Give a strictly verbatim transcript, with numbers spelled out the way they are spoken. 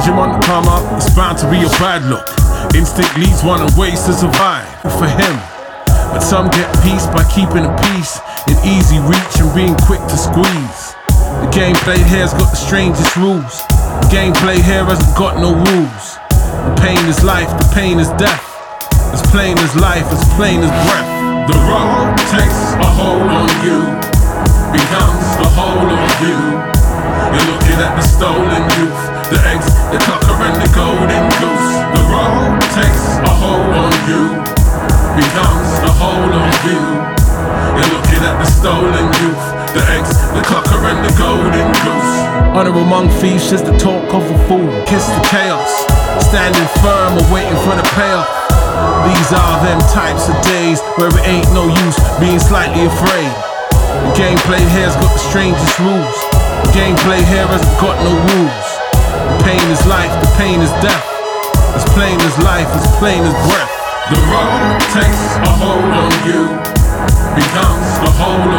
Jim on the come up, it's bound to be a bad look. Instinct leads one and ways to survive for him. But some get peace by keeping the peace in easy reach and being quick to squeeze. The game played here's got the strangest rules. The game played here hasn't got no rules. The pain is life, the pain is death. As plain as life, as plain as breath. The road takes a hold on you, becomes the whole of you. You're looking at the stolen youth, the eggs, the clucker and the golden goose. The road takes a hold on you, becomes the whole of you. You're looking at the stolen youth, the eggs, the clucker and the golden goose. Honor among thieves is the talk of a fool. Kiss the chaos, standing firm or waiting for the payoff. These are them types of days where it ain't no use being slightly afraid. The game played here's got the strangest rules. The game played here hasn't got no rules. The pain is life, the pain is death. As plain as life, as plain as breath. The road takes a hold on you, becomes the whole